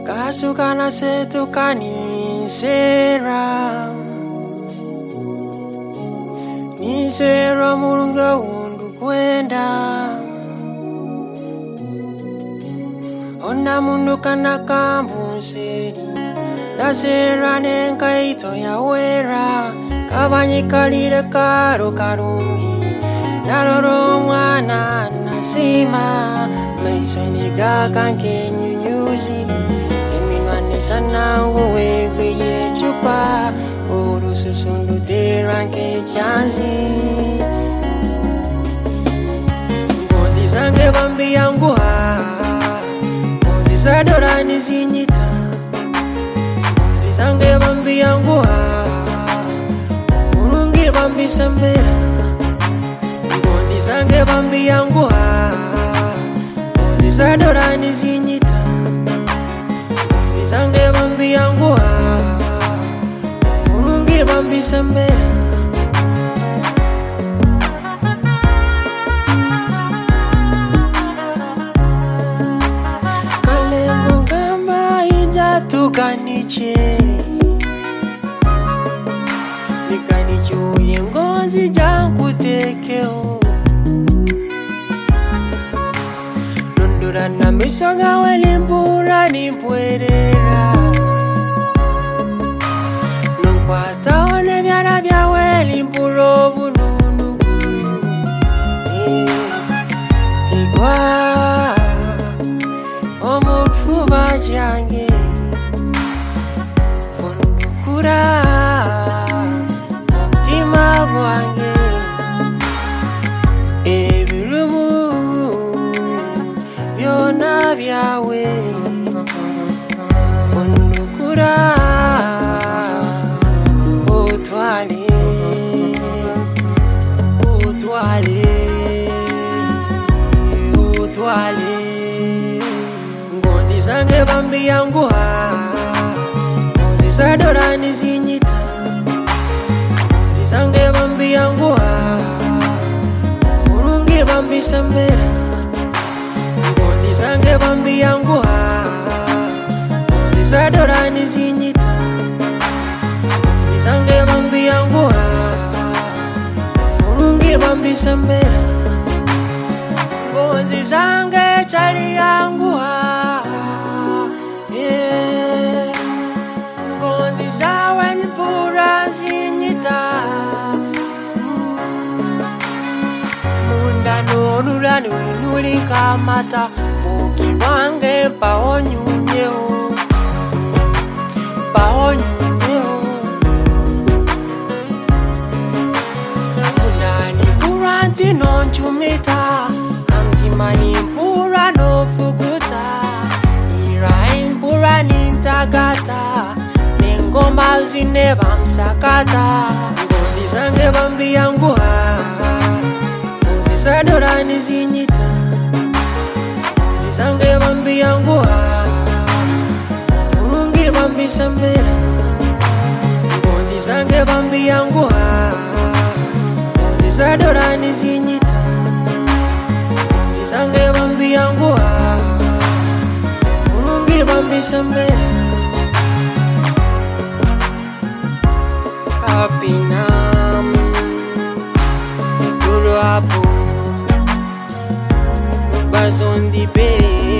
Kasukana setu kanisera Nisera mulunga undu kwenda Ona mundu kana kambuseri Dasera nenkaito ya wera Kabanyikalire karo karungi Naroro mwana nasima Maisaniga kanke nyunyuzi Eminwane sana uwewe ye chupa Uru susundu teranke chanzi Ngozi zange bambi yangu Ngozi zadorani zinyita Ngozi zange bambi yangu Urungi bambi sambera Ngozi zange bambi yangu Ngozi zadorani zinyita Ngozi zange bambi yangu Urungi bambi sambera Kale mungamba inja tukaniche Nikanichuye ngozi jangu tekeo Nundura na misonga welimbura nimpwerera Nungwata one byara bya welimbura obununu Igwa omufuba jange Fundukura Mutima gwange Ebirumu Byona byawe Fundukura Utwale Utwale Utwale Ngozi zange bambi yangu Ngozi zadorani zinyita Ngozi zange bambi yangu Urungi bambi sambera Ngozi zange bambi yangu Ngozi zadorani zinyita Ngozi zange bambi yangu Urungi bambi sambera Ngozi zange chali yangu Yeah Ngozi zawe nipura zinyita Munda nonulani wenuli kamata Mukiwange paonyunyeo Paonyunyeo Munani pura nti nonchumita Amtimani pura no fuguta Irain pura nintagata Nengomba zine bamsakata Ngozi zange bambi yangu Ngozi zadorani zinyita Ngozi zange bambi yangu Urungi bambi sambera Ngozi zange bambi yangu Ngozi zadorani zinyita Ngozi zange bambi yangu Urungi bambi sambera Apinam Itulu apu Bazondi pe